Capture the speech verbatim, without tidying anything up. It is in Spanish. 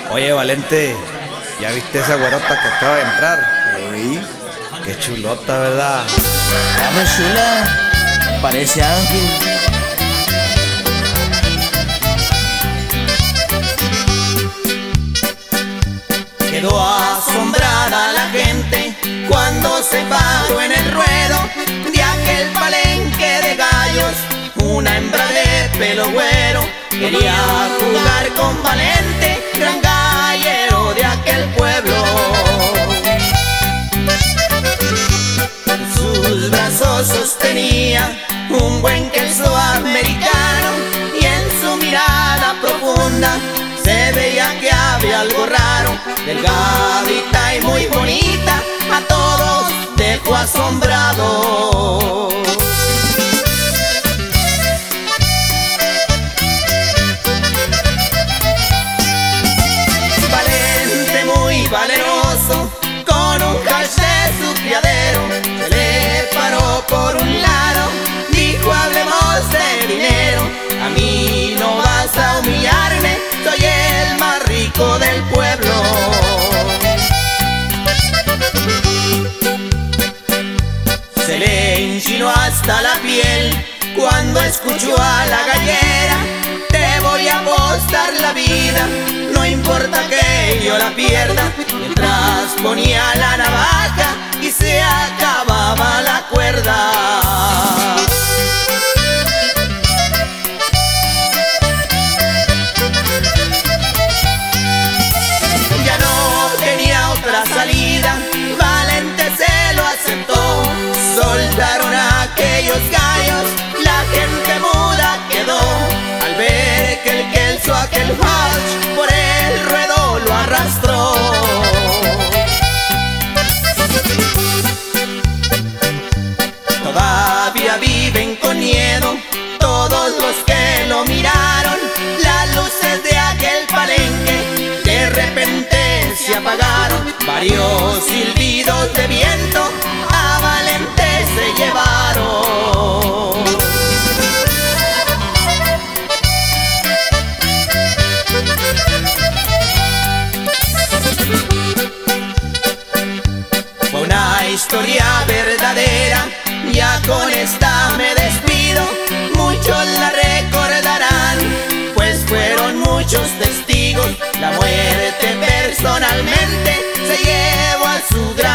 Oye, Valente, ¿ya viste esa güerota que acaba de entrar? Ey, Qué chulota, ¿verdad? dame chula, parece ángel. Quedó asombrada la gente cuando se paró en el ruedo de aquel palenque de gallos. Una hembra de pelo güero quería jugar con Valente, gran gallero de aquel pueblo. En sus brazos sostenía un buen queso americano y en su mirada profunda se veía que había algo raro. Delgadita y muy bonita, a todos dejó asombrados. Valente, muy valeroso, con un hash de su criadero, se le paró por un lado, dijo: hablemos de dinero. A mí no vas a humillarme, soy el más rico del pueblo. Se le enchinó hasta la piel cuando escuchó a la gallera: te voy a apostar la vida, no importa que yo la pierda. Mientras ponía la navaja y se acababa la cuerda. Ya no tenía otra salida, Valente se lo aceptó. Soltaron a aquellos gallos, la gente muda quedó al ver que el queso, aquel hash, por el ruedo lo arrastró. Todavía viven con miedo todos los que lo miraron. Las luces de aquel palenque de repente se apagaron. Varios silbidos de viento a Valente se llevaron. Fue una historia verdadera, ya con esta me despido. Muchos la recordarán, pues fueron muchos testigos. La muerte personalmente se llevó a su gran